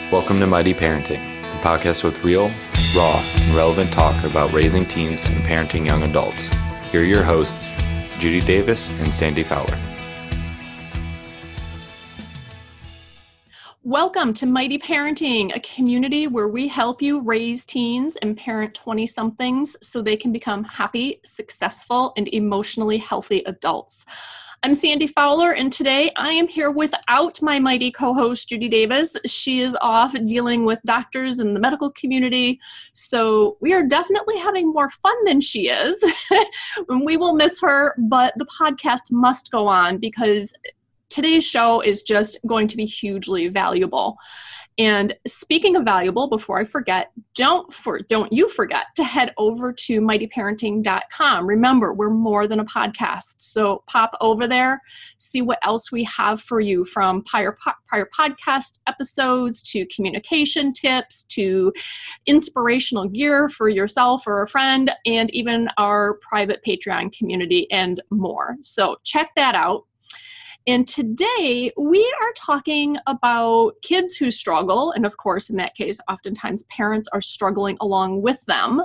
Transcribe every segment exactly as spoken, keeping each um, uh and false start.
Welcome to Mighty Parenting, the podcast with real, raw, and relevant talk about raising teens and parenting young adults. Here are your hosts, Judy Davis and Sandy Fowler. Welcome to Mighty Parenting, a community where we help you raise teens and parent twenty-somethings so they can become happy, successful, and emotionally healthy adults. I'm Sandy Fowler, and today I am here without my mighty co-host, Judy Davis. She is off dealing with doctors in the medical community, so we are definitely having more fun than she is. We will miss her, but the podcast must go on because today's show is just going to be hugely valuable. And speaking of valuable, before I forget, don't for don't you forget to head over to mighty parenting dot com. Remember, we're more than a podcast. So pop over there, see what else we have for you, from prior, prior podcast episodes to communication tips to inspirational gear for yourself or a friend, and even our private Patreon community and more. So check that out. And today we are talking about kids who struggle. And of course, in that case, oftentimes parents are struggling along with them.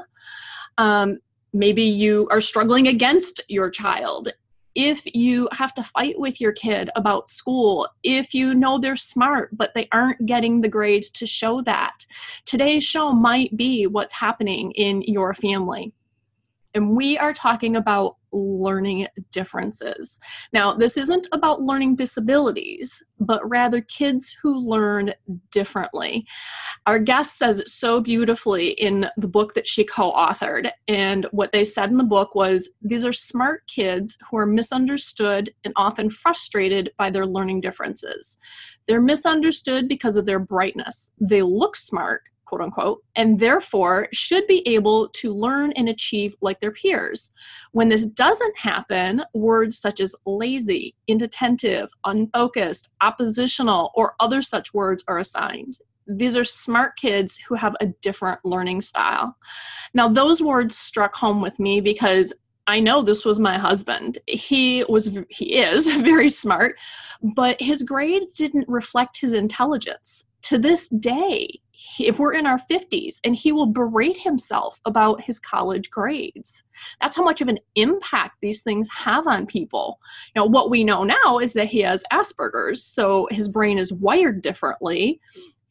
Um, maybe you are struggling against your child. If you have to fight with your kid about school, if you know they're smart, but they aren't getting the grades to show that, today's show might be what's happening in your family. And we are talking about learning differences. Now, this isn't about learning disabilities, but rather kids who learn differently. Our guest says it so beautifully in the book that she co-authored. And what they said in the book was, these are smart kids who are misunderstood and often frustrated by their learning differences. They're misunderstood because of their brightness. They look smart, quote unquote, and therefore should be able to learn and achieve like their peers. When this doesn't happen, words such as lazy, inattentive, unfocused, oppositional, or other such words are assigned. These are smart kids who have a different learning style. Now, those words struck home with me because I know this was my husband. He was, he is very smart, but his grades didn't reflect his intelligence. To this day, if we're in our fifties, and he will berate himself about his college grades. That's how much of an impact these things have on people. Now, what we know now is that he has Asperger's, so his brain is wired differently,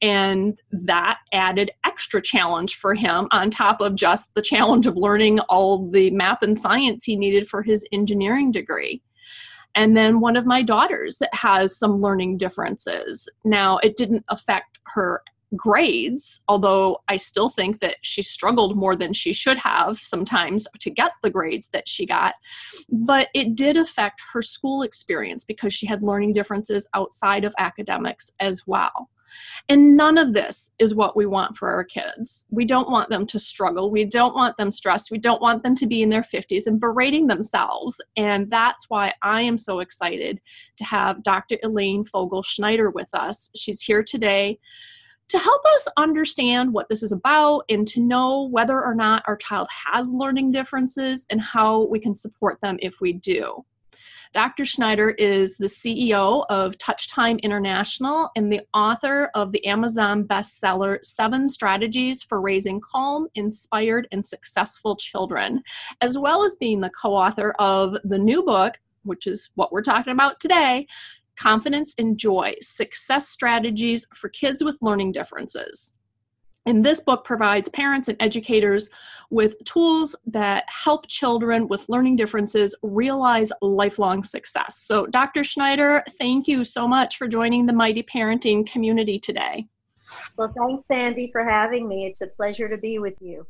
and that added extra challenge for him on top of just the challenge of learning all the math and science he needed for his engineering degree. And then one of my daughters that has some learning differences. Now, it didn't affect her grades, although I still think that she struggled more than she should have sometimes to get the grades that she got. But it did affect her school experience because she had learning differences outside of academics as well. And none of this is what we want for our kids. We don't want them to struggle. We don't want them stressed. We don't want them to be in their fifties and berating themselves. And that's why I am so excited to have Doctor Elaine Fogel-Schneider with us. She's here today to help us understand what this is about and to know whether or not our child has learning differences and how we can support them if we do. Doctor Schneider is the C E O of Touchtime International and the author of the Amazon bestseller, Seven Strategies for Raising Calm, Inspired, and Successful Children, as well as being the co-author of the new book, which is what we're talking about today, Confidence and Joy, Success Strategies for Kids with Learning Differences. And this book provides parents and educators with tools that help children with learning differences realize lifelong success. So, Doctor Schneider, thank you so much for joining the Mighty Parenting community today. Well, thanks, Sandy, for having me. It's a pleasure to be with you.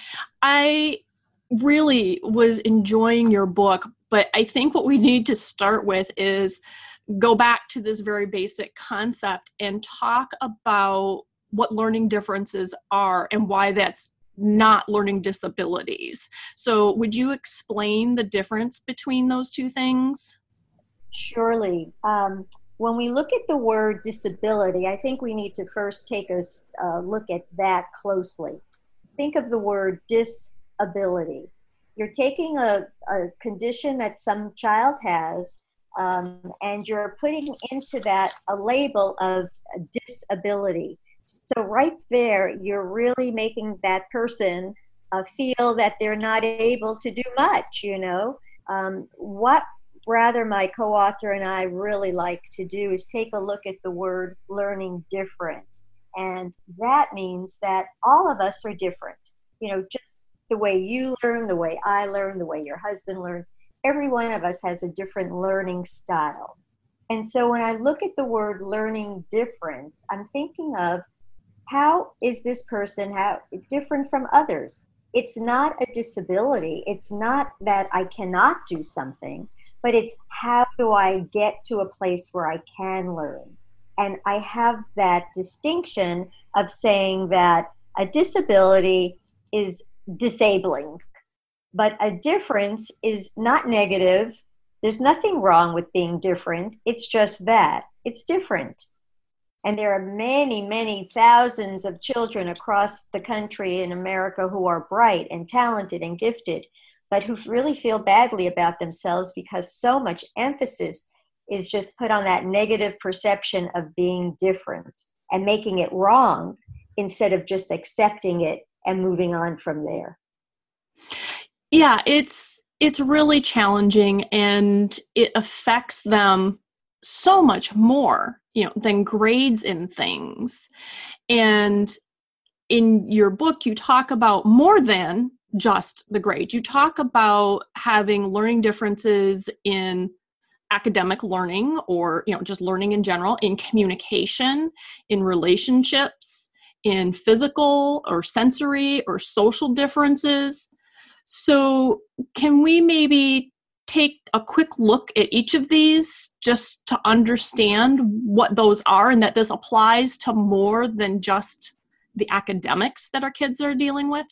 I really was enjoying your book, but I think what we need to start with is go back to this very basic concept and talk about what learning differences are and why that's not learning disabilities. So would you explain the difference between those two things? Surely. Um, when we look at the word disability, I think we need to first take a uh, look at that closely. Think of the word disability. You're taking a, a condition that some child has um, and you're putting into that a label of disability. So right there, you're really making that person uh, feel that they're not able to do much, you know. Um, what rather my co-author and I really like to do is take a look at the word learning different. And that means that all of us are different. You know, just the way you learn, the way I learn, the way your husband learned, every one of us has a different learning style. And so when I look at the word learning different, I'm thinking of how is this person how different from others? It's not a disability. It's not that I cannot do something, but it's how do I get to a place where I can learn? And I have that distinction of saying that a disability is disabling, but a difference is not negative. There's nothing wrong with being different. It's just that. It's different. And there are many, many thousands of children across the country in America who are bright and talented and gifted, but who really feel badly about themselves because so much emphasis is just put on that negative perception of being different and making it wrong instead of just accepting it and moving on from there. Yeah, it's it's really challenging, and it affects them so much more, you know, than grades in things. And in your book, you talk about more than just the grades. You talk about having learning differences in academic learning, or, you know, just learning in general, in communication, in relationships, in physical or sensory or social differences. So can we maybe take a quick look at each of these just to understand what those are, and that this applies to more than just the academics that our kids are dealing with?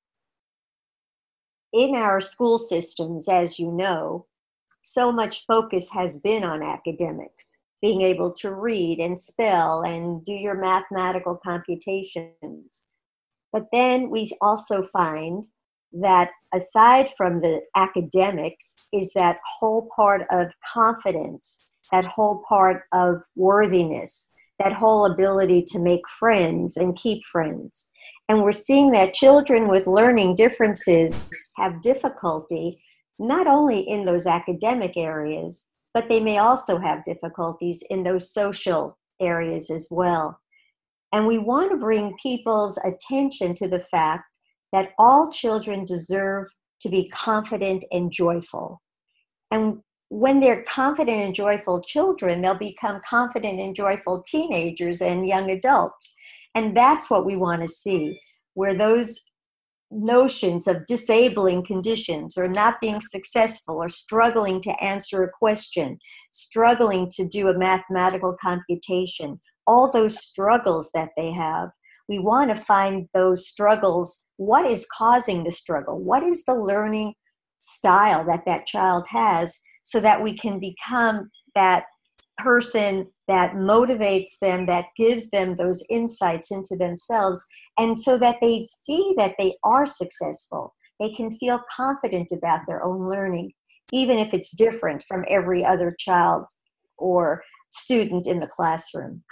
In our school systems, as you know, so much focus has been on academics, being able to read and spell and do your mathematical computations. But then we also find that aside from the academics is that whole part of confidence, that whole part of worthiness, that whole ability to make friends and keep friends. And we're seeing that children with learning differences have difficulty not only in those academic areas, but they may also have difficulties in those social areas as well. And we want to bring people's attention to the fact that all children deserve to be confident and joyful. And when they're confident and joyful children, they'll become confident and joyful teenagers and young adults. And that's what we want to see, where those notions of disabling conditions or not being successful or struggling to answer a question, struggling to do a mathematical computation, all those struggles that they have, we want to find those struggles. What is causing the struggle? What is the learning style that that child has, so that we can become that person that motivates them, that gives them those insights into themselves, and so that they see that they are successful. They can feel confident about their own learning, even if it's different from every other child or student in the classroom.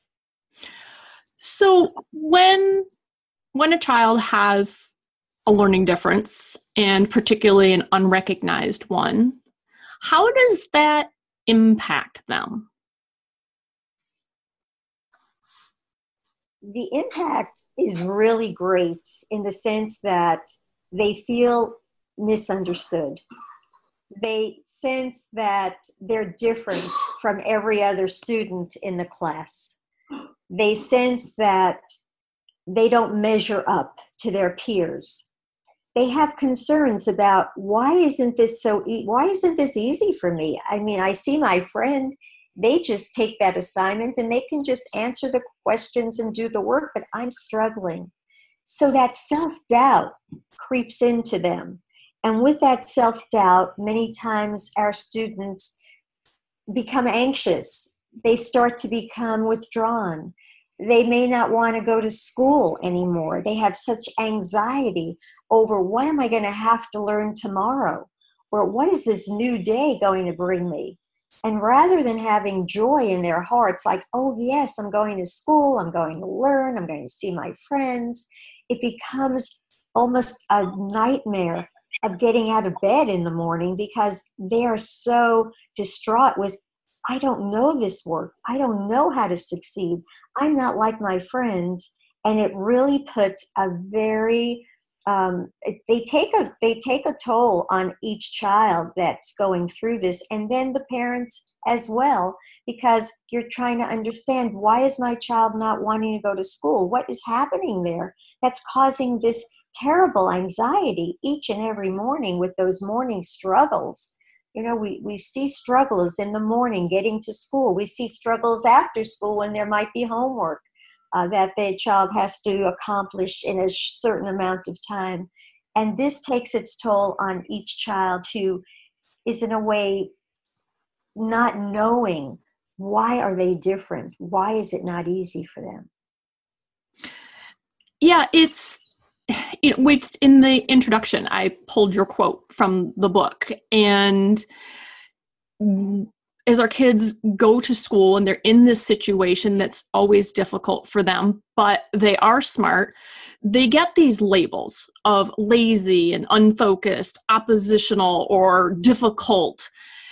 So when when a child has a learning difference, and particularly an unrecognized one, how does that impact them? The impact is really great in the sense that they feel misunderstood. They sense that they're different from every other student in the class. They sense that they don't measure up to their peers. They have concerns about, why isn't this so e- why isn't this easy for me? I mean, I see my friend, they just take that assignment and they can just answer the questions and do the work, but I'm struggling. So that self-doubt creeps into them. And with that self-doubt, many times our students become anxious. They start to become withdrawn. They may not want to go to school anymore. They have such anxiety over, what am I going to have to learn tomorrow? Or what is this new day going to bring me? And rather than having joy in their hearts, like, oh, yes, I'm going to school, I'm going to learn, I'm going to see my friends, it becomes almost a nightmare of getting out of bed in the morning because they are so distraught with, I don't know this work. I don't know how to succeed. I'm not like my friends. And it really puts a very Um, they take a they take a toll on each child that's going through this, and then the parents as well, because you're trying to understand, why is my child not wanting to go to school? What is happening there that's causing this terrible anxiety each and every morning with those morning struggles? You know, we, we see struggles in the morning getting to school. We see struggles after school when there might be homework Uh, that the child has to accomplish in a certain amount of time. And this takes its toll on each child who is in a way not knowing, why are they different? Why is it not easy for them? Yeah, it's, you know, we, in the introduction, I pulled your quote from the book, and as our kids go to school and they're in this situation that's always difficult for them, but they are smart, they get these labels of lazy and unfocused, oppositional, or difficult.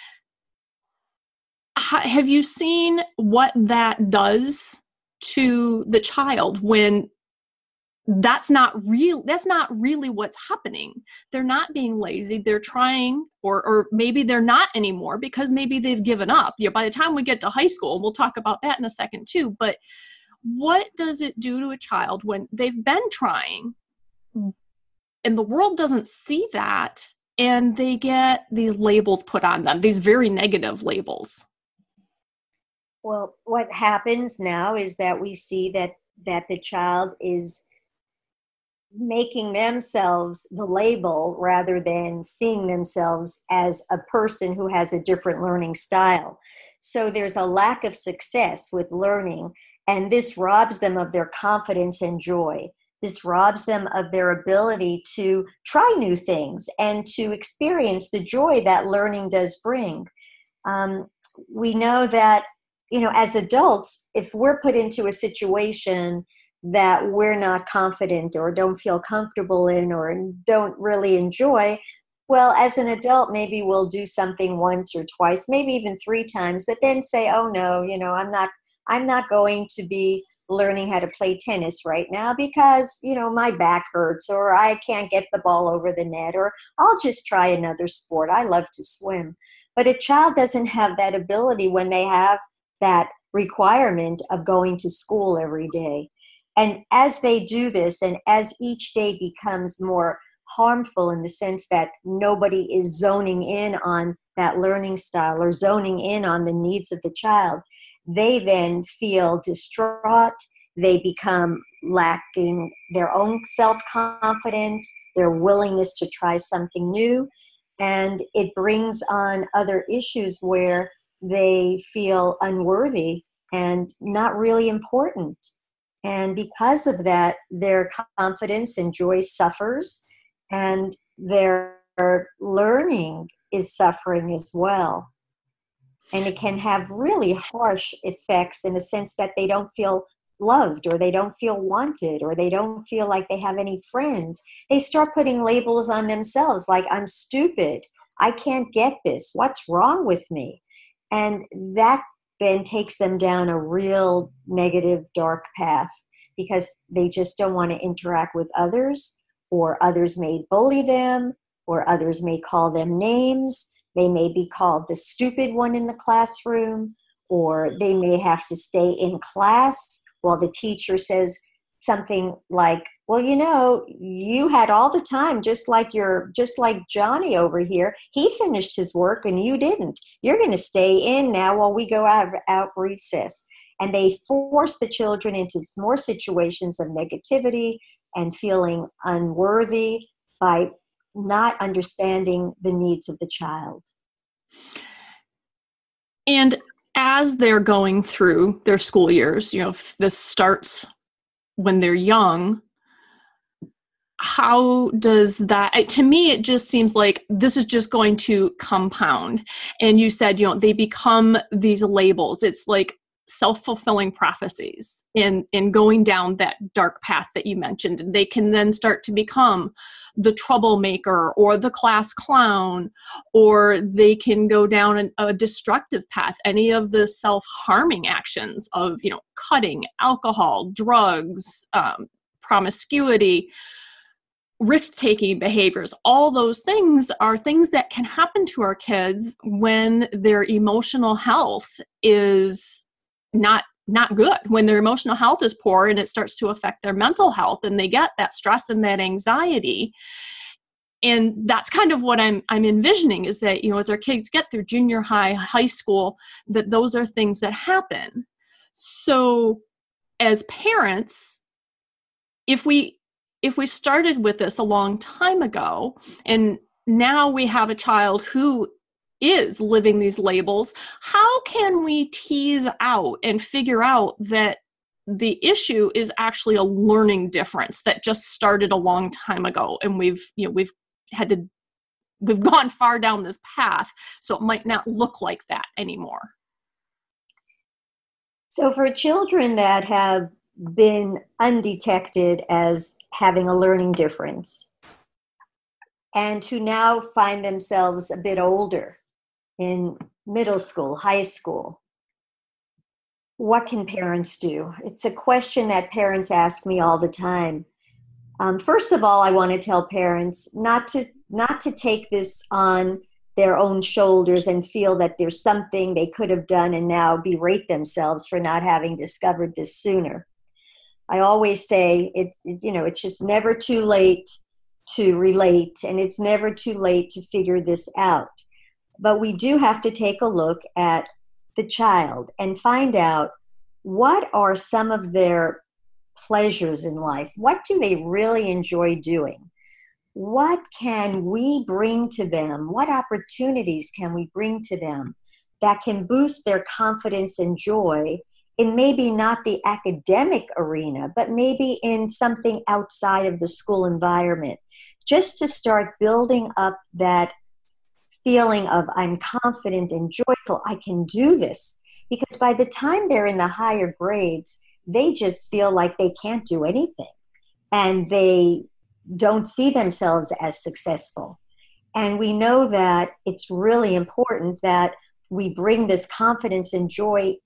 Have you seen what that does to the child when that's not real, that's not really what's happening? They're not being lazy. They're trying, or or maybe they're not anymore because maybe they've given up. You know, by the time we get to high school, and we'll talk about that in a second too, but what does it do to a child when they've been trying and the world doesn't see that, and they get these labels put on them, these very negative labels? Well, what happens now is that we see that that the child is making themselves the label rather than seeing themselves as a person who has a different learning style. So there's a lack of success with learning, and this robs them of their confidence and joy. This robs them of their ability to try new things and to experience the joy that learning does bring. Um, we know that, you know, as adults, if we're put into a situation that we're not confident or don't feel comfortable in or don't really enjoy, well, as an adult, maybe we'll do something once or twice, maybe even three times, but then say, oh no, you know, I'm not, I'm not going to be learning how to play tennis right now because, you know, my back hurts, or I can't get the ball over the net, or I'll just try another sport. I love to swim. But a child doesn't have that ability when they have that requirement of going to school every day. And as they do this, and as each day becomes more harmful in the sense that nobody is zoning in on that learning style or zoning in on the needs of the child, they then feel distraught. They become lacking their own self-confidence, their willingness to try something new, and it brings on other issues where they feel unworthy and not really important. And because of that, their confidence and joy suffers, and their learning is suffering as well. And it can have really harsh effects in the sense that they don't feel loved, or they don't feel wanted, or they don't feel like they have any friends. They start putting labels on themselves like, I'm stupid, I can't get this, what's wrong with me? And that then takes them down a real negative, dark path, because they just don't want to interact with others, or others may bully them, or others may call them names. They may be called the stupid one in the classroom, or they may have to stay in class while the teacher says something like, well, you know, you had all the time, just like your, just like Johnny over here. He finished his work and you didn't. You're going to stay in now while we go out, out recess. And they force the children into more situations of negativity and feeling unworthy by not understanding the needs of the child. And as they're going through their school years, you know, if this starts when they're young, how does that, to me, it just seems like this is just going to compound. And you said, you know, they become these labels. It's like self-fulfilling prophecies in, in going down that dark path that you mentioned. And they can then start to become the troublemaker or the class clown, or they can go down an, a destructive path, any of the self-harming actions of, you know, cutting, alcohol, drugs, um, promiscuity, risk-taking behaviors. All those things are things that can happen to our kids when their emotional health is not not good, when their emotional health is poor, and it starts to affect their mental health, and they get that stress and that anxiety. And that's kind of what I'm I'm envisioning, is that, you know, as our kids get through junior high, high school, that those are things that happen. So as parents, if we if we started with this a long time ago, and now we have a child who is living these labels, how can we tease out and figure out that the issue is actually a learning difference that just started a long time ago, and we've, you know, we've had to, we've gone far down this path, so it might not look like that anymore? So for children that have been undetected as having a learning difference, and who now find themselves a bit older in middle school, high school, what can parents do? It's a question that parents ask me all the time. Um, first of all, I want to tell parents not to not to take this on their own shoulders and feel that there's something they could have done and now berate themselves for not having discovered this sooner. I always say, it, it, you know, it's just never too late to relate, and it's never too late to figure this out. But we do have to take a look at the child and find out what are some of their pleasures in life. What do they really enjoy doing? What can we bring to them? What opportunities can we bring to them that can boost their confidence and joy in maybe not the academic arena, but maybe in something outside of the school environment, just to start building up that feeling of I'm confident and joyful, I can do this. Because by the time they're in the higher grades, they just feel like they can't do anything, and they don't see themselves as successful. And we know that it's really important that we bring this confidence and joy,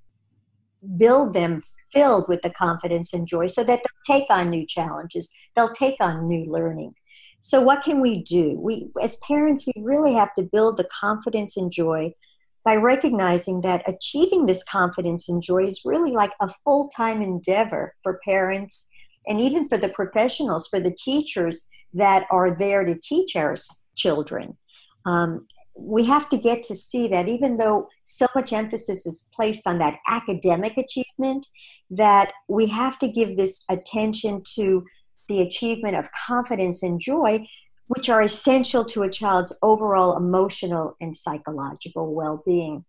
build them filled with the confidence and joy, so that they'll take on new challenges, they'll take on new learning. So what can we do? We, as parents, we really have to build the confidence and joy by recognizing that achieving this confidence and joy is really like a full-time endeavor for parents, and even for the professionals, for the teachers that are there to teach our children. Um, we have to get to see that even though so much emphasis is placed on that academic achievement, that we have to give this attention to the achievement of confidence and joy, which are essential to a child's overall emotional and psychological well-being.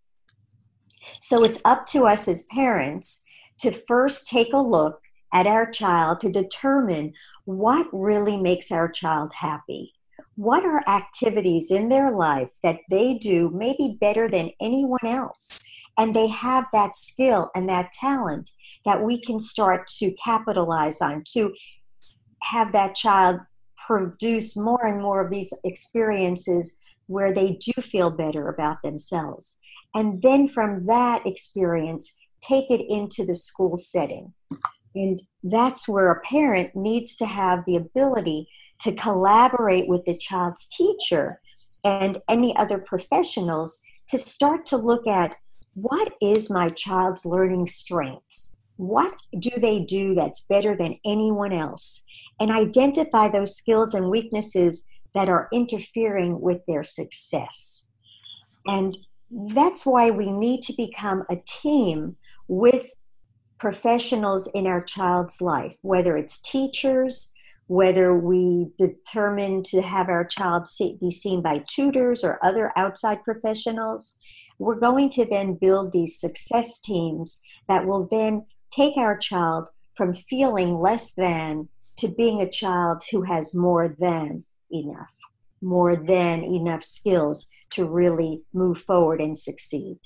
So it's up to us as parents to first take a look at our child to determine what really makes our child happy. What are activities in their life that they do maybe better than anyone else? And they have that skill and that talent that we can start to capitalize on, to have that child produce more and more of these experiences where they do feel better about themselves. And then from that experience, take it into the school setting. And that's where a parent needs to have the ability to collaborate with the child's teacher and any other professionals to start to look at, what is my child's learning strengths? What do they do that's better than anyone else? And identify those skills and weaknesses that are interfering with their success. And that's why we need to become a team with professionals in our child's life, whether it's teachers, whether we determine to have our child see, be seen by tutors or other outside professionals. We're going to then build these success teams that will then take our child from feeling less than to being a child who has more than enough, more than enough skills to really move forward and succeed.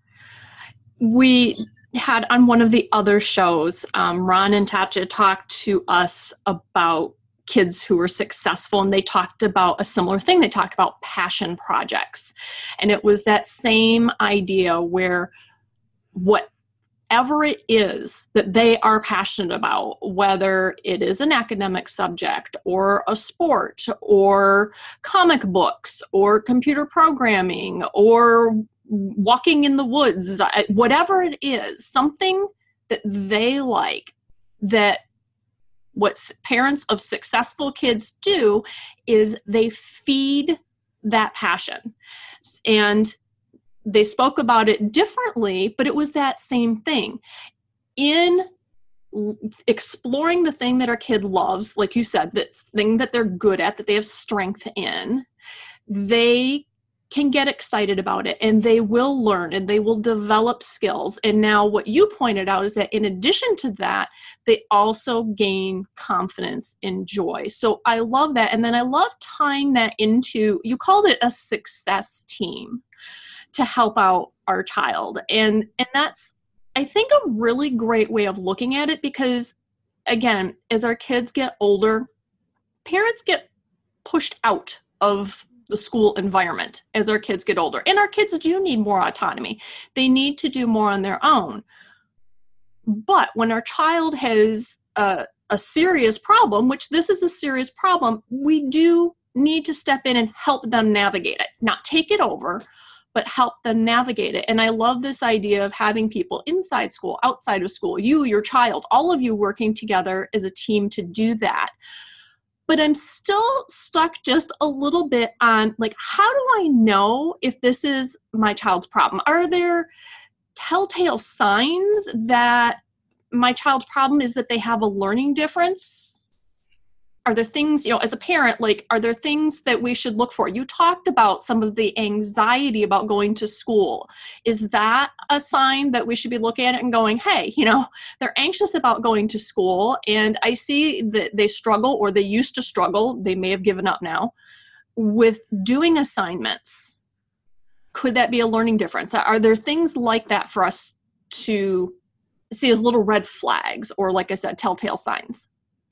We had on one of the other shows, um, Ron and Tatcha talked to us about kids who were successful, and they talked about a similar thing. They talked about passion projects. And it was that same idea where whatever it is that they are passionate about, whether it is an academic subject or a sport or comic books or computer programming or walking in the woods, whatever it is, something that they like, that what parents of successful kids do is they feed that passion. And they spoke about it differently, but it was that same thing. In exploring the thing that our kid loves, like you said, the thing that they're good at, that they have strength in, they can get excited about it, and they will learn, and they will develop skills. And now what you pointed out is that in addition to that, they also gain confidence and joy. So I love that. And then I love tying that into, you called it a success team to help out our child. And, and that's, I think, a really great way of looking at it, because again, as our kids get older, parents get pushed out of the school environment as our kids get older. And our kids do need more autonomy. They need to do more on their own. But when our child has a, a serious problem, which this is a serious problem, we do need to step in and help them navigate it. Not take it over, but help them navigate it. And I love this idea of having people inside school, outside of school, you, your child, all of you working together as a team to do that. But I'm still stuck just a little bit on, like, how do I know if this is my child's problem? Are there telltale signs that my child's problem is that they have a learning difference? Are there things, you know, as a parent, like, are there things that we should look for? You talked about some of the anxiety about going to school. Is that a sign that we should be looking at it and going, hey, you know, they're anxious about going to school, and I see that they struggle, or they used to struggle, they may have given up now, with doing assignments. Could that be a learning difference? Are there things like that for us to see as little red flags, or, like I said, telltale signs?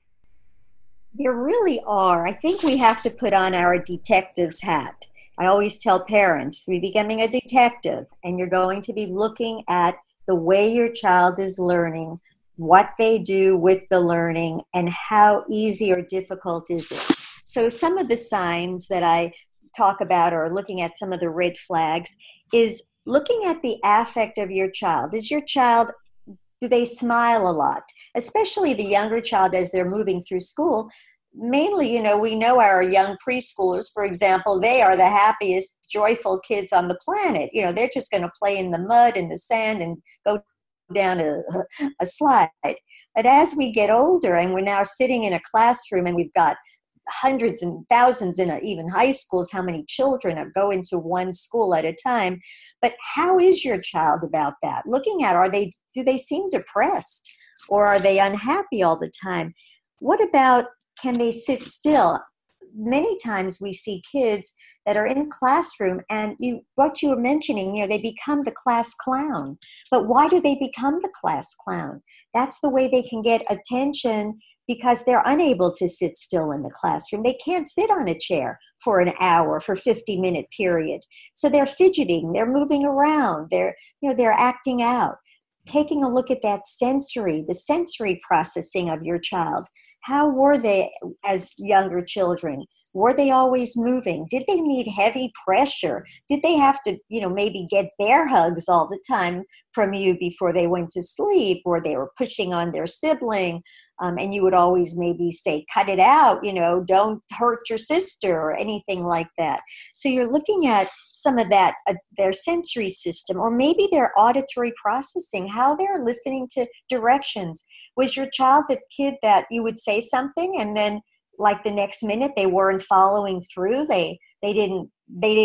There really are. I think we have to put on our detective's hat. I always tell parents, you're becoming a detective, and you're going to be looking at the way your child is learning, what they do with the learning, and how easy or difficult is it. So some of the signs that I talk about, or looking at some of the red flags, is looking at the affect of your child. Is your child, do they smile a lot? Especially the younger child as they're moving through school. Mainly, you know, we know our young preschoolers, for example, they are the happiest, joyful kids on the planet. You know, they're just going to play in the mud and the sand and go down a, a slide. But as we get older, and we're now sitting in a classroom, and we've got hundreds and thousands in a, even high schools, how many children are go into one school at a time. But how is your child about that? Looking at, are they, do they seem depressed, or are they unhappy all the time? What about, can they sit still? Many times we see kids that are in classroom, and you, what you were mentioning, you know, they become the class clown. But why do they become the class clown? That's the way they can get attention, because they're unable to sit still in the classroom. They can't sit on a chair for an hour, for fifty minute period. So they're fidgeting, they're moving around, they're, you know, they're acting out. Taking a look at that sensory, the sensory processing of your child. How were they as younger children? Were they always moving? Did they need heavy pressure? Did they have to, you know, maybe get bear hugs all the time from you before they went to sleep, or they were pushing on their sibling, um, and you would always maybe say, cut it out, you know, don't hurt your sister, or anything like that. So you're looking at some of that, uh, their sensory system, or maybe their auditory processing, how they're listening to directions. Was your child the kid that you would say something, and then like the next minute they weren't following through? They they didn't they didn't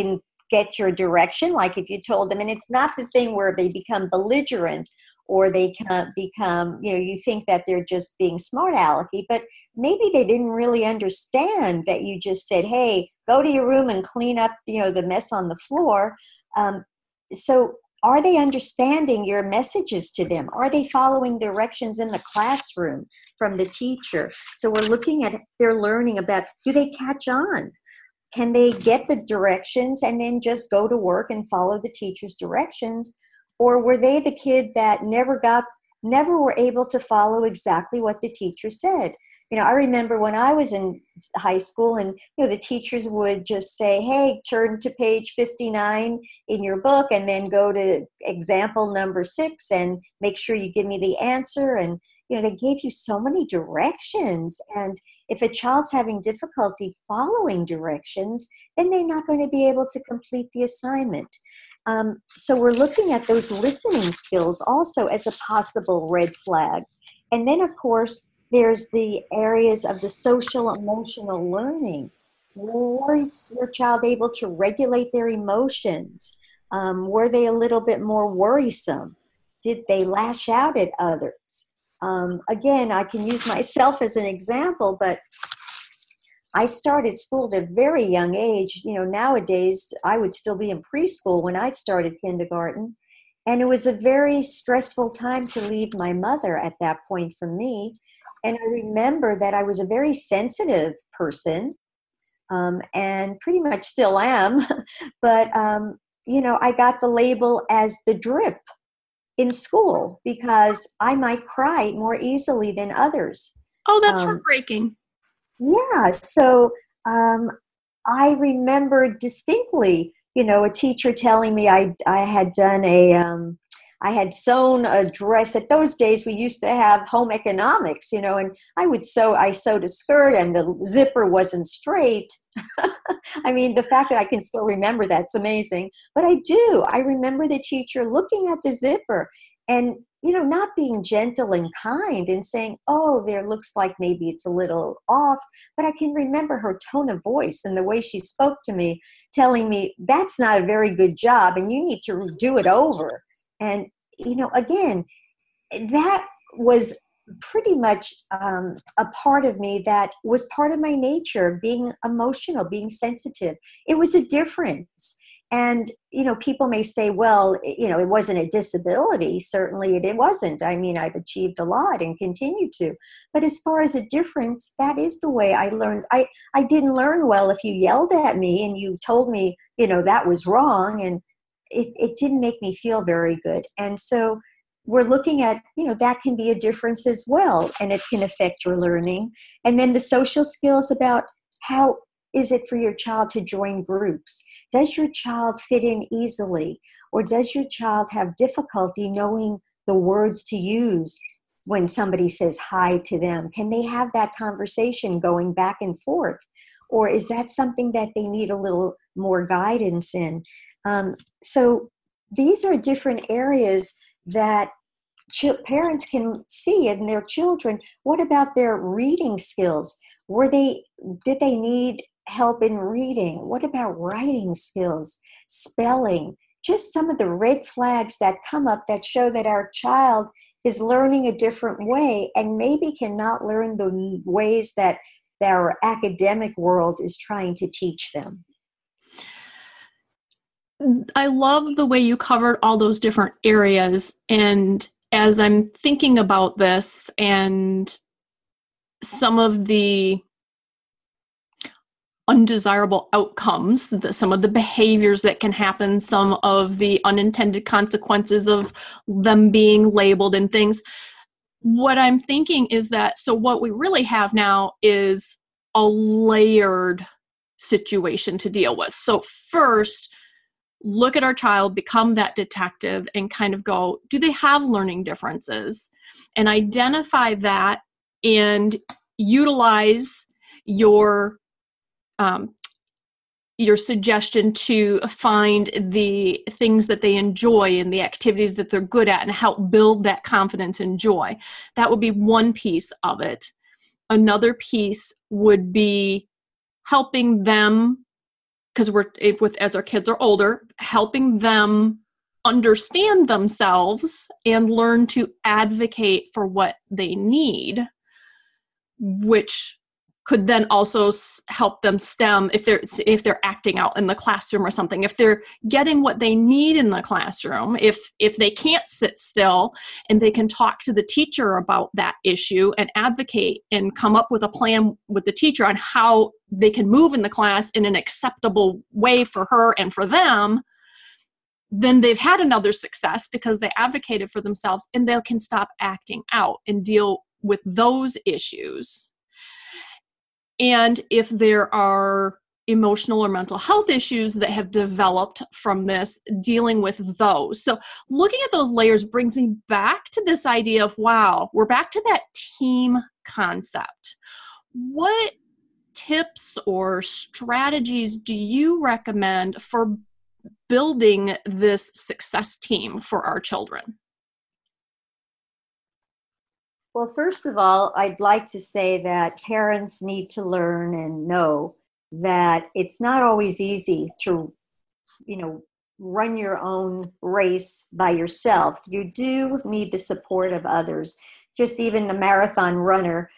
get your direction, like if you told them, and it's not the thing where they become belligerent or they can become, you know, you think that they're just being smart alecky, but maybe they didn't really understand that you just said, hey, go to your room and clean up, you know, the mess on the floor. Um, so are they understanding your messages to them? Are they following directions in the classroom from the teacher? So we're looking at their learning about, do they catch on? Can they get the directions and then just go to work and follow the teacher's directions? Or were they the kid that never got, never were able to follow exactly what the teacher said? You know, I remember when I was in high school and, you know, the teachers would just say, hey, turn to page fifty-nine in your book and then go to example number six and make sure you give me the answer. And, you know, they gave you so many directions. And if a child's having difficulty following directions, then they're not going to be able to complete the assignment. Um, so we're looking at those listening skills also as a possible red flag. And then, of course, there's the areas of the social emotional learning. Was your child able to regulate their emotions? Um, were they a little bit more worrisome? Did they lash out at others? Um, again, I can use myself as an example, but I started school at a very young age. You know, nowadays I would still be in preschool when I started kindergarten. And it was a very stressful time to leave my mother at that point for me. And I remember that I was a very sensitive person, um, and pretty much still am. But, um, you know, I got the label as the drip in school because I might cry more easily than others. Oh, that's um, heartbreaking. Yeah. So um, I remember distinctly, you know, a teacher telling me I I had done a, um, I had sewn a dress. At those days, we used to have home economics, you know, and I would sew, I sewed a skirt and the zipper wasn't straight. I mean, the fact that I can still remember that's amazing. But I do. I remember the teacher looking at the zipper and, you know, not being gentle and kind and saying, oh, there looks like maybe it's a little off. But I can remember her tone of voice and the way she spoke to me, telling me that's not a very good job and you need to do it over. And, you know, again, that was pretty much um, a part of me that was part of my nature, being emotional, being sensitive. It was a difference. And, you know, people may say, well, you know, it wasn't a disability. Certainly it, it wasn't. I mean, I've achieved a lot and continue to. But as far as a difference, that is the way I learned. I, I didn't learn well if you yelled at me and you told me, you know, that was wrong. And it, it didn't make me feel very good. And so we're looking at, you know, that can be a difference as well. And it can affect your learning. And then the social skills about how is it for your child to join groups? Does your child fit in easily? Or does your child have difficulty knowing the words to use when somebody says hi to them? Can they have that conversation going back and forth? Or is that something that they need a little more guidance in? Um, so these are different areas that ch- parents can see in their children. What about their reading skills? Were they, did they need help in reading? What about writing skills, spelling? Just some of the red flags that come up that show that our child is learning a different way and maybe cannot learn the ways that our academic world is trying to teach them. I love the way you covered all those different areas. And as I'm thinking about this and some of the undesirable outcomes, the, some of the behaviors that can happen, some of the unintended consequences of them being labeled and things, what I'm thinking is that, so what we really have now is a layered situation to deal with. So first, look at our child, become that detective, and kind of go, do they have learning differences? And identify that and utilize your um, your suggestion to find the things that they enjoy and the activities that they're good at and help build that confidence and joy. That would be one piece of it. Another piece would be helping them because we're if with as our kids are older, helping them understand themselves and learn to advocate for what they need, which could then also s- help them stem if they're if they're acting out in the classroom or something. If they're getting what they need in the classroom, if if they can't sit still and they can talk to the teacher about that issue and advocate and come up with a plan with the teacher on how they can move in the class in an acceptable way for her and for them, then they've had another success because they advocated for themselves, and they can stop acting out and deal with those issues. And if there are emotional or mental health issues that have developed from this, dealing with those. So looking at those layers brings me back to this idea of, wow, we're back to that team concept. What tips or strategies do you recommend for building this success team for our children? Well, first of all, I'd like to say that parents need to learn and know that it's not always easy to, you know, run your own race by yourself. You do need the support of others. Just even the marathon runner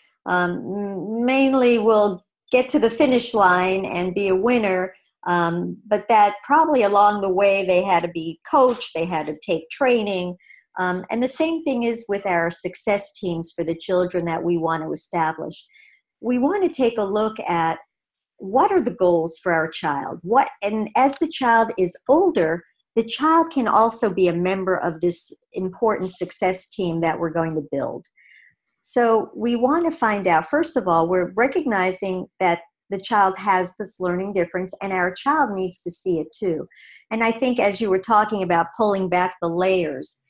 um, mainly will get to the finish line and be a winner, um, but that probably along the way they had to be coached, they had to take training. Um, and the same thing is with our success teams for the children that we want to establish. We want to take a look at what are the goals for our child. What, and as the child is older, the child can also be a member of this important success team that we're going to build. So we want to find out, first of all, we're recognizing that the child has this learning difference, and our child needs to see it too. And I think as you were talking about pulling back the layers,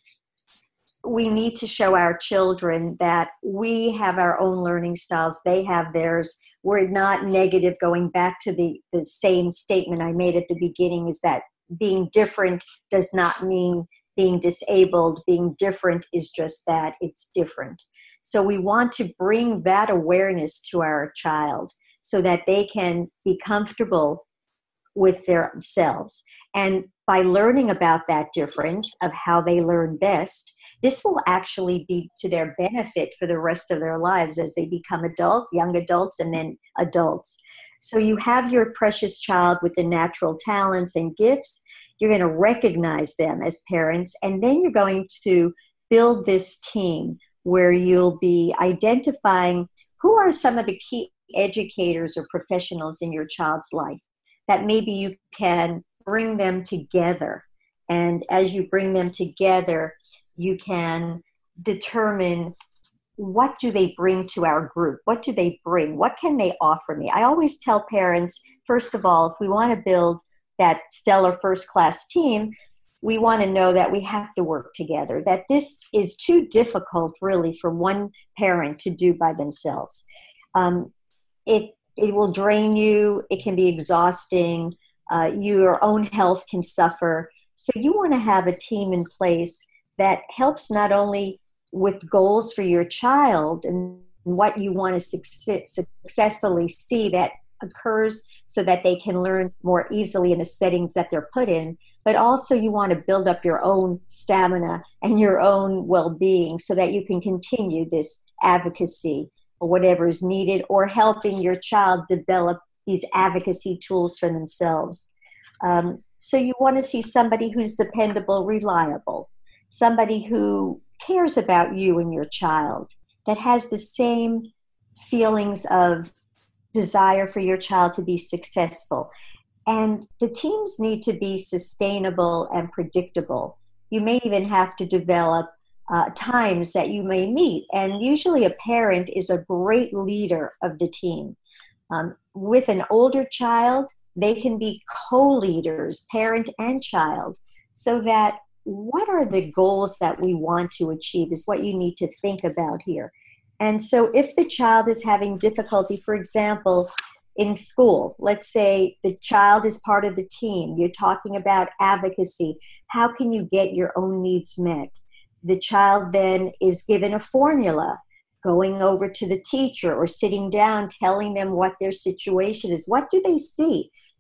we need to show our children that we have our own learning styles, they have theirs. We're not negative. Going back to the, the same statement I made at the beginning, is that being different does not mean being disabled. Being different is just that, it's different. So we want to bring that awareness to our child so that they can be comfortable with themselves. And by learning about that difference of how they learn best, this will actually be to their benefit for the rest of their lives as they become adult, young adults, and then adults. So you have your precious child with the natural talents and gifts. You're going to recognize them as parents, and then you're going to build this team where you'll be identifying who are some of the key educators or professionals in your child's life that maybe you can bring them together. And as you bring them together, you can determine what do they bring to our group? What do they bring? What can they offer me? I always tell parents, first of all, if we want to build that stellar first-class team, we want to know that we have to work together, that this is too difficult really for one parent to do by themselves. Um, it, it will drain you. It can be exhausting. Uh, your own health can suffer. So you want to have a team in place that helps not only with goals for your child and what you want to success, successfully see that occurs so that they can learn more easily in the settings that they're put in, but also you want to build up your own stamina and your own well-being so that you can continue this advocacy or whatever is needed, or helping your child develop these advocacy tools for themselves. Um, so you want to see somebody who's dependable, reliable, somebody who cares about you and your child, that has the same feelings of desire for your child to be successful. And the teams need to be sustainable and predictable. You may even have to develop uh, times that you may meet. And usually a parent is a great leader of the team. Um, with an older child, they can be co-leaders, parent and child, so that what are the goals that we want to achieve is what you need to think about here. And so if the child is having difficulty, for example, in school, let's say the child is part of the team, you're talking about advocacy, how can you get your own needs met? The child then is given a formula, going over to the teacher or sitting down, telling them what their situation is. What do they see?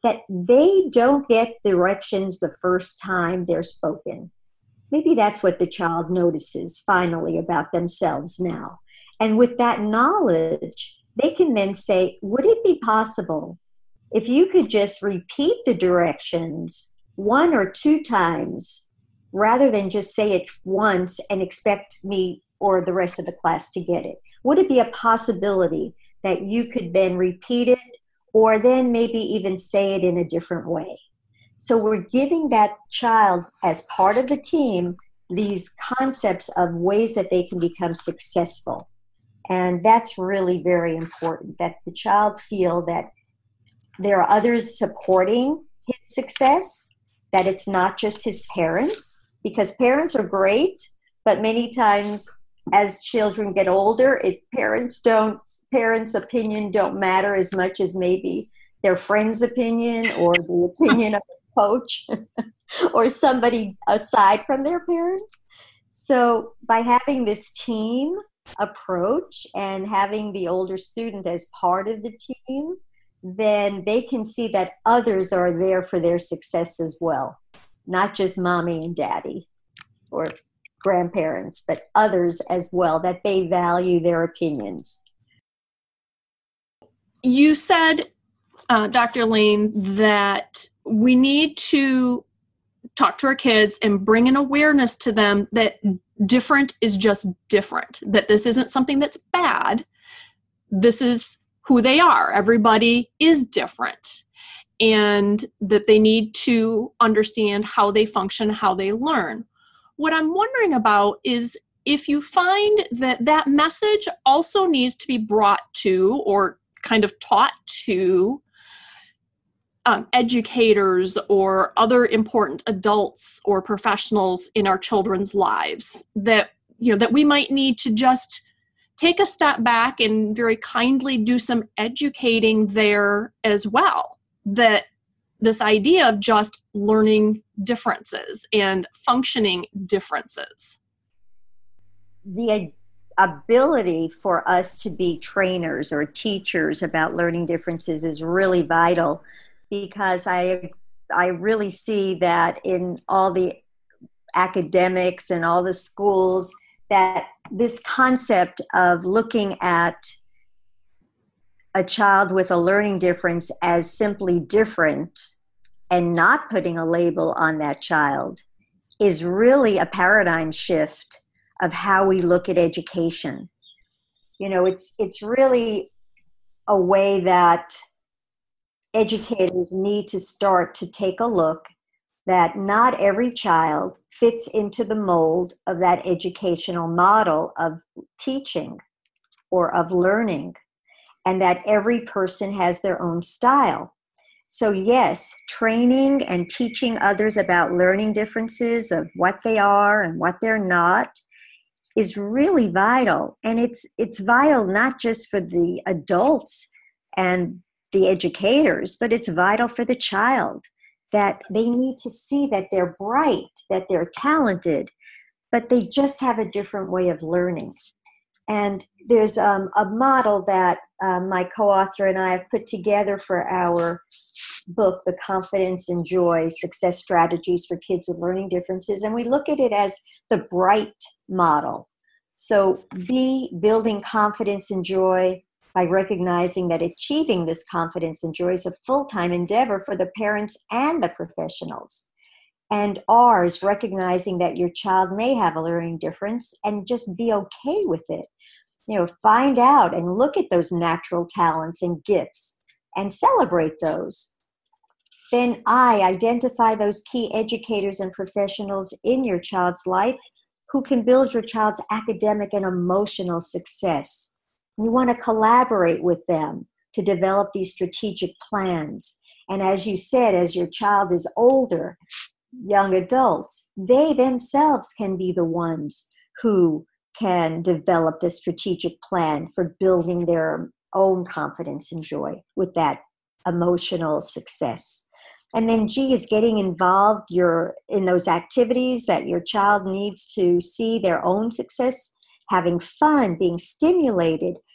that they don't get directions the first time they're spoken. Maybe that's what the child notices finally about themselves now. And with that knowledge, they can then say, would it be possible if you could just repeat the directions one or two times rather than just say it once and expect me or the rest of the class to get it? Would it be a possibility that you could then repeat it or then maybe even say it in a different way? So we're giving that child, as part of the team, these concepts of ways that they can become successful. And that's really very important, that the child feel that there are others supporting his success, that it's not just his parents, because parents are great, but many times as children get older, it parents don't parents' opinion don't matter as much as maybe their friend's opinion or the opinion of a coach or somebody aside from their parents. So by having this team approach and having the older student as part of the team, then they can see that others are there for their success as well, not just mommy and daddy or grandparents, but others as well, that they value their opinions. You said, uh, Doctor Lane, that we need to talk to our kids and bring an awareness to them that different is just different, that this isn't something that's bad. This is who they are. Everybody is different, and that they need to understand how they function, how they learn. What I'm wondering about is if you find that that message also needs to be brought to or kind of taught to um, educators or other important adults or professionals in our children's lives, that, you know, that we might need to just take a step back and very kindly do some educating there as well. That this idea of just learning differences and functioning differences. The ability for us to be trainers or teachers about learning differences is really vital, because I I really see that in all the academics and all the schools, that this concept of looking at a child with a learning difference as simply different and not putting a label on that child is really a paradigm shift of how we look at education. You know, it's it's really a way that educators need to start to take a look that not every child fits into the mold of that educational model of teaching or of learning, and that every person has their own style. So yes, training and teaching others about learning differences of what they are and what they're not is really vital. And it's it's vital not just for the adults and the educators, but it's vital for the child, that they need to see that they're bright, that they're talented, but they just have a different way of learning. And there's um, a model that um, my co-author and I have put together for our book, The Confidence and Joy, Success Strategies for Kids with Learning Differences. And we look at it as the BRIGHT model. So be building confidence and joy by recognizing that achieving this confidence and joy is a full-time endeavor for the parents and the professionals. And R is recognizing that your child may have a learning difference and just be okay with it. You know, find out and look at those natural talents and gifts and celebrate those. Then I, identify those key educators and professionals in your child's life who can build your child's academic and emotional success. You want to collaborate with them to develop these strategic plans. And as you said, as your child is older, young adults, they themselves can be the ones who can develop the strategic plan for building their own confidence and joy with that emotional success. And then G is getting involved your, in those activities that your child needs to see their own success, having fun, being stimulated.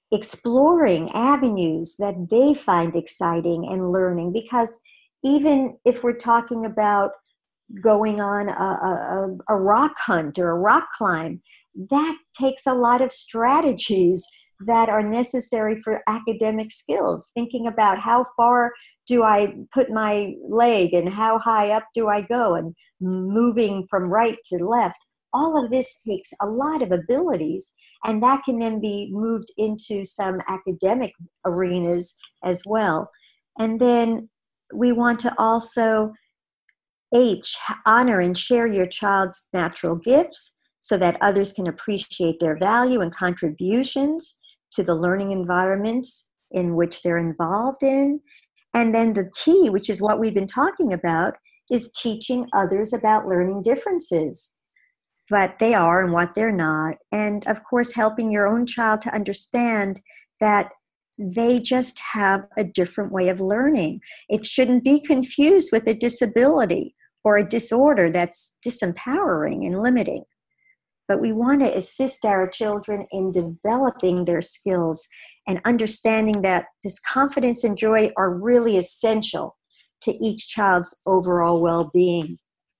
exploring avenues that they find exciting and learning. Because even if we're talking about going on a, a, a rock hunt or a rock climb, that takes a lot of strategies that are necessary for academic skills. Thinking about how far do I put my leg and how high up do I go, and moving from right to left. All of this takes a lot of abilities, and that can then be moved into some academic arenas as well. And then we want to also, H, honor and share your child's natural gifts so that others can appreciate their value and contributions to the learning environments in which they're involved in. And then the T, which is what we've been talking about, is teaching others about learning differences, what they are and what they're not. And of course, helping your own child to understand that they just have a different way of learning. It shouldn't be confused with a disability or a disorder that's disempowering and limiting. But we want to assist our children in developing their skills and understanding that this confidence and joy are really essential to each child's overall well-being.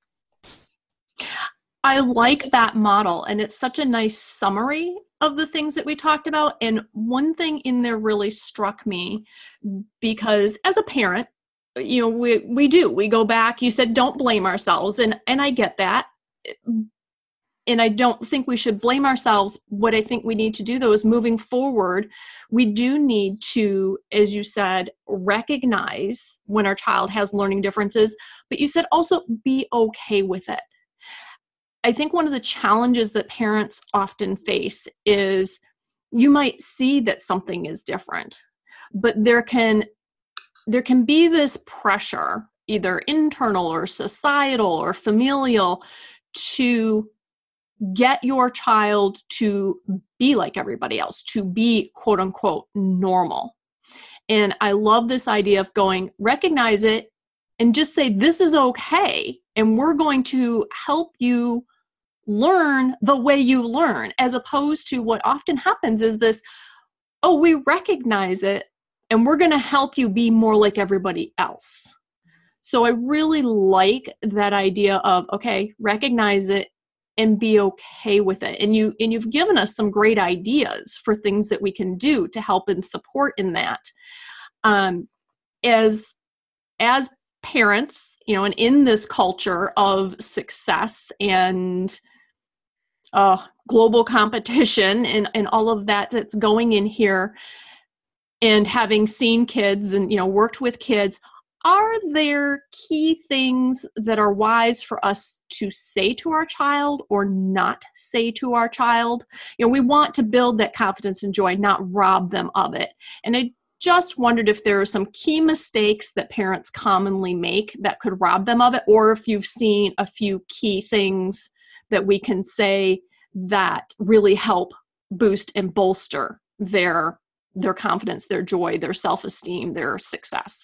I like that model, and it's such a nice summary of the things that we talked about. And one thing in there really struck me, because as a parent, you know, we, we do, we go back, you said, don't blame ourselves. And, and I get that. And I don't think we should blame ourselves. What I think we need to do, though, is moving forward, we do need to, as you said, recognize when our child has learning differences, but you said also be okay with it. I think one of the challenges that parents often face is you might see that something is different, but there can there can be this pressure, either internal or societal or familial, to get your child to be like everybody else, to be quote unquote normal. And I love this idea of going, recognize it and just say, this is okay. And we're going to help you learn the way you learn, as opposed to what often happens is this, oh, we recognize it and we're going to help you be more like everybody else. So I really like that idea of, okay, recognize it and be okay with it. And you and you've given us some great ideas for things that we can do to help and support in that. Um, as as parents, you know, and in this culture of success and uh, global competition and, and all of that that's going in here, and having seen kids and, you know, worked with kids, are there key things that are wise for us to say to our child or not say to our child? You know, we want to build that confidence and joy, not rob them of it. And I just wondered if there are some key mistakes that parents commonly make that could rob them of it, or if you've seen a few key things that we can say that really help boost and bolster their, their confidence, their joy, their self-esteem, their success.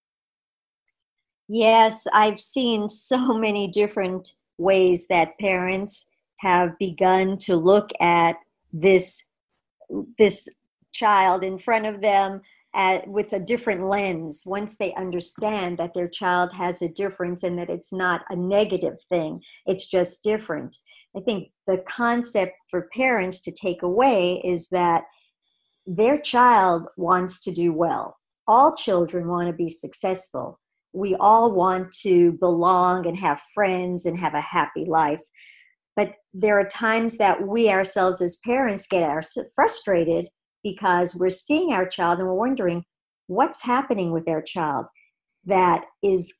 Yes, I've seen so many different ways that parents have begun to look at this, this child in front of them at, with a different lens, once they understand that their child has a difference and that it's not a negative thing, it's just different. I think the concept for parents to take away is that their child wants to do well. All children want to be successful. We all want to belong and have friends and have a happy life. But there are times that we ourselves as parents get our, frustrated because we're seeing our child and we're wondering what's happening with their child that is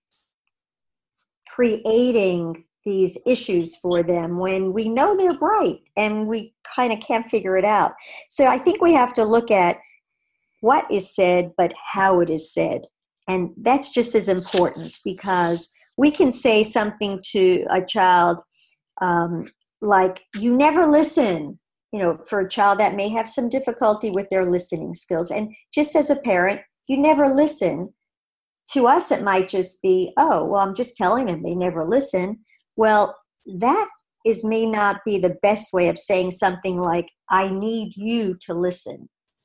creating these issues for them when we know they're bright and we kind of can't figure it out. So I think we have to look at what is said, but how it is said. And that's just as important, because we can say something to a child um, like, you never listen, you know, for a child that may have some difficulty with their listening skills. And just as a parent, you never listen. To us, it might just be, oh, well, I'm just telling them they never listen. Well, that is may not be the best way of saying something like, I need you to listen.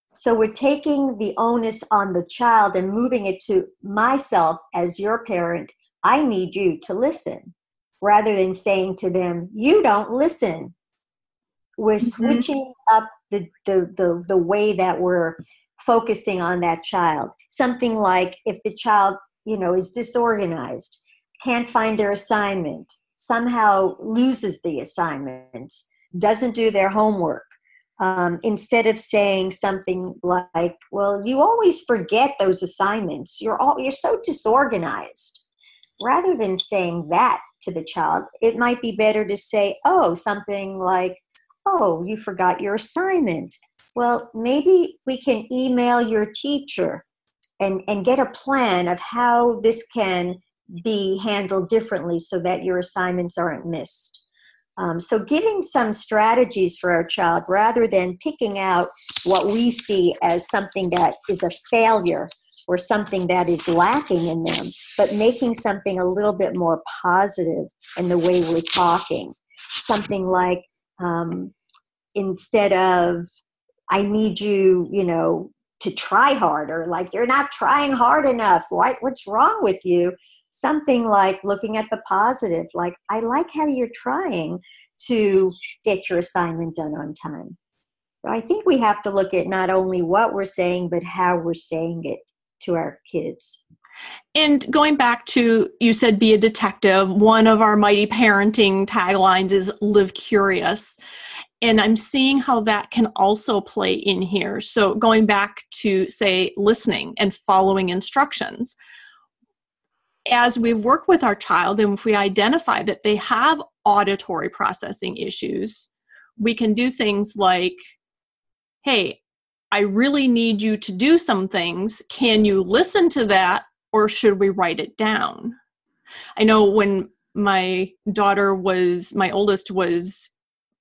So we're taking the onus on the child and moving it to myself as your parent. I need you to listen, rather than saying to them, you don't listen. We're mm-hmm. switching up the, the, the, the way that we're focusing on that child. Something like if the child, you know, is disorganized, can't find their assignment, somehow loses the assignment, doesn't do their homework. Um, instead of saying something like, well, you always forget those assignments. You're all, you're so disorganized. Rather than saying that to the child, it might be better to say, oh, something like, oh, you forgot your assignment. Well, maybe we can email your teacher and, and get a plan of how this can be handled differently so that your assignments aren't missed. Um, so giving some strategies for our child rather than picking out what we see as something that is a failure or something that is lacking in them, but making something a little bit more positive in the way we're talking. Something like, um, instead of, I need you, you know, to try harder, like you're not trying hard enough. What, what's wrong with you? Something like looking at the positive, like, I like how you're trying to get your assignment done on time. So I think we have to look at not only what we're saying, but how we're saying it to our kids. And going back to, you said be a detective. One of our Mighty Parenting taglines is live curious. And I'm seeing how that can also play in here. So going back to, say, listening and following instructions. As we work with our child, and if we identify that they have auditory processing issues, we can do things like, hey, I really need you to do some things. Can you listen to that, or should we write it down? I know when my daughter was, my oldest was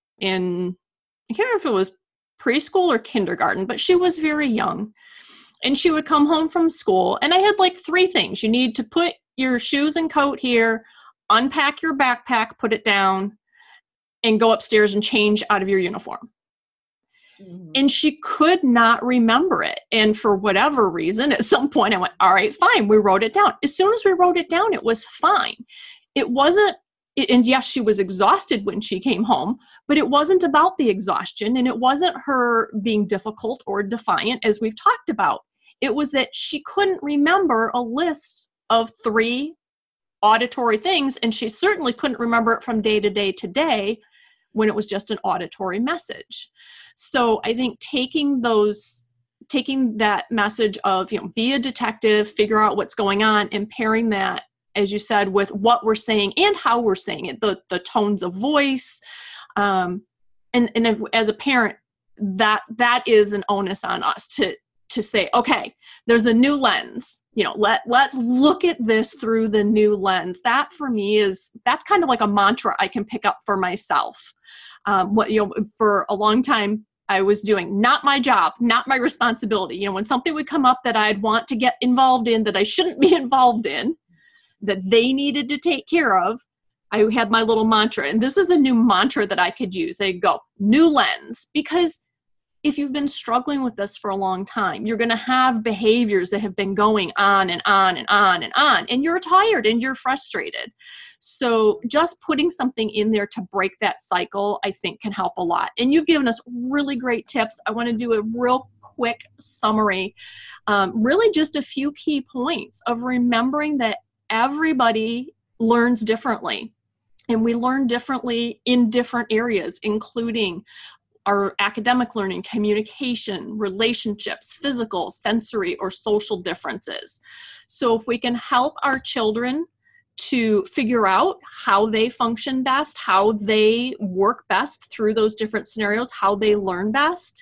in, I can't remember if it was preschool or kindergarten, but she was very young. And she would come home from school, and I had like three things. You need to put your shoes and coat here, unpack your backpack, put it down, and go upstairs and change out of your uniform. Mm-hmm. And she could not remember it. And for whatever reason, at some point I went, all right, fine. We wrote it down. As soon as we wrote it down, it was fine. It wasn't, and yes, she was exhausted when she came home, but it wasn't about the exhaustion, and it wasn't her being difficult or defiant, as we've talked about. It was that she couldn't remember a list of three auditory things, and she certainly couldn't remember it from day to day to day when it was just an auditory message. So I think taking those, taking that message of, you know, be a detective, figure out what's going on, and pairing that, as you said, with what we're saying and how we're saying it, the, the tones of voice. Um, and and if, as a parent, that that is an onus on us to to say, okay, there's a new lens. You know, let, let's look at this through the new lens. That for me is, that's kind of like a mantra I can pick up for myself. Um, what, you know, for a long time I was doing, not my job, not my responsibility. You know, when something would come up that I'd want to get involved in that I shouldn't be involved in, that they needed to take care of, I had my little mantra. And this is a new mantra that I could use. I go, new lens, because if you've been struggling with this for a long time, you're going to have behaviors that have been going on and on and on and on, and you're tired and you're frustrated. So just putting something in there to break that cycle, I think, can help a lot. And you've given us really great tips. I want to do a real quick summary. Um, really just a few key points of remembering that everybody learns differently, and we learn differently in different areas, including our academic learning, communication, relationships, physical, sensory, or social differences. So if we can help our children to figure out how they function best, how they work best through those different scenarios, how they learn best,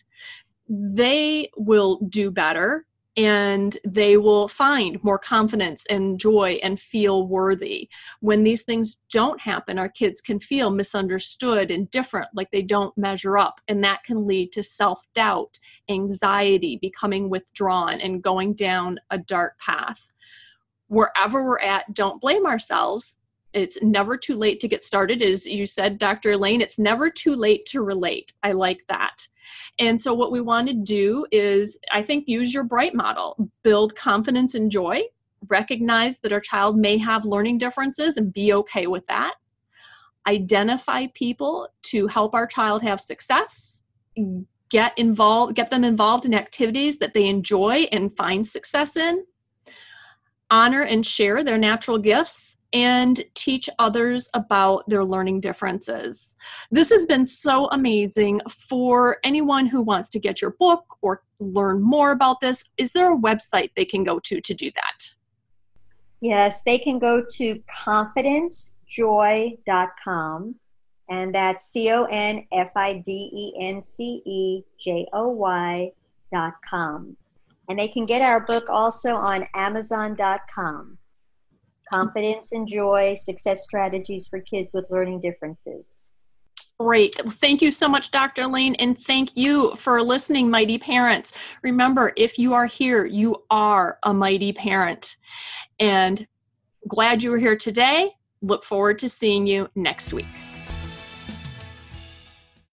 they will do better, and they will find more confidence and joy and feel worthy. When these things don't happen, our kids can feel misunderstood and different, like they don't measure up. And that can lead to self-doubt, anxiety, becoming withdrawn, and going down a dark path. Wherever we're at, don't blame ourselves. It's never too late to get started. As you said, Doctor Elaine, it's never too late to relate. I like that. And so what we want to do is, I think, use your BRIGHT model, build confidence and joy, recognize that our child may have learning differences and be okay with that, identify people to help our child have success, get involved, get them involved in activities that they enjoy and find success in, honor and share their natural gifts, and teach others about their learning differences. This has been so amazing. For anyone who wants to get your book or learn more about this, is there a website they can go to to do that? Yes, they can go to confidence joy dot com, and that's C O N F I D E N C E J O Y dot com. And they can get our book also on amazon dot com. Confidence and Joy, Success Strategies for Kids with Learning Differences. Great. Well, thank you so much, Doctor Elaine, and thank you for listening, mighty parents. Remember, if you are here, you are a mighty parent. And glad you were here today. Look forward to seeing you next week.